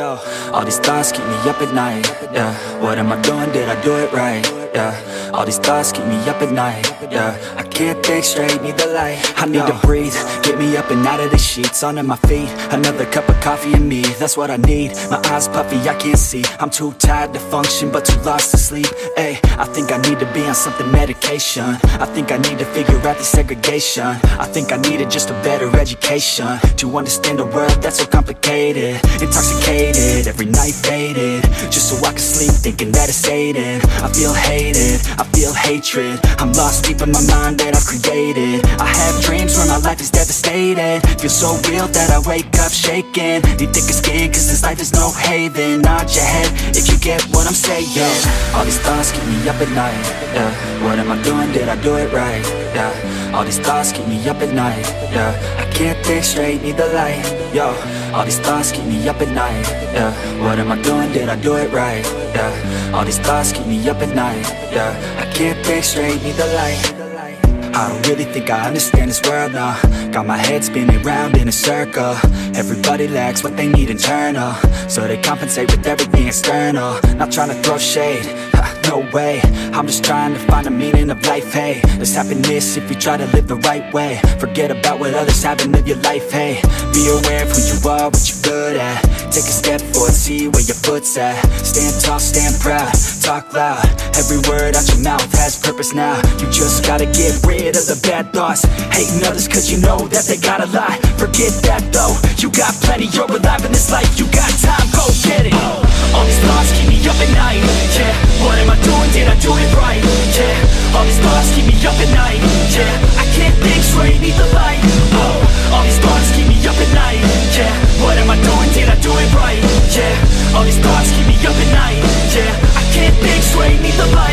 Yo, all these thoughts keep me up at night. Yeah, what am I doing? Did I do it right? Yeah, all these thoughts keep me up at night. Yeah, I can't think straight, need the light. I need to breathe, get me up and out of the sheets, onto my feet. Another cup of coffee and me, that's what I need. My eyes puffy, I can't see. I'm too tired to function, but too lost to sleep. Ay, I think I need to be on something medication. I think I need to figure out the segregation. I think I needed just a better education to understand a world that's so complicated. Intoxicated, every night faded, just so I can sleep thinking that it's Satan. I feel hated, I feel hatred. I'm lost deep in my mind that I've created. I have dreams where my life is devastated. Feel so real that I wake up shaking. Need thicker skin cause this life is no haven. Nod your head if you get what I'm saying. All these thoughts keep me up at night. Yeah, what am I doing? Did I do it right? Yeah, all these thoughts keep me up at night. Yeah, I can't think straight, need the light. Yo, all these thoughts keep me up at night. Yeah, what am I doing? Did I do it right? Yeah, all these thoughts keep me up at night. Yeah, I can't think straight, need the light. I don't really think I understand this world now. Got my head spinning round in a circle. Everybody lacks what they need internal, so they compensate with everything external. Not trying to throw shade, no way. I'm just trying to find the meaning of life, hey. There's happiness if you try to live the right way. Forget about what others have and live your life, hey. Be aware of who you are, what you're good at. Take a step forward, see where your foot's at. Stand tall, stand proud, talk loud. Every word out your mouth has purpose now. You just gotta get rid of the bad thoughts. Hating others cause you know that they gotta lie. Forget that though, you got plenty, you're alive in this life. You got time, go get it. All these thoughts keep me up at night. Yeah, what am I doing? Did I do it right? Yeah, all these thoughts keep me up at night. Yeah, I can't think straight, need the light. Oh, all these thoughts keep me up at night. Yeah, what am I doing? Did I do it right? Yeah, all these thoughts keep me up at night. Yeah, I can't think straight, need the light.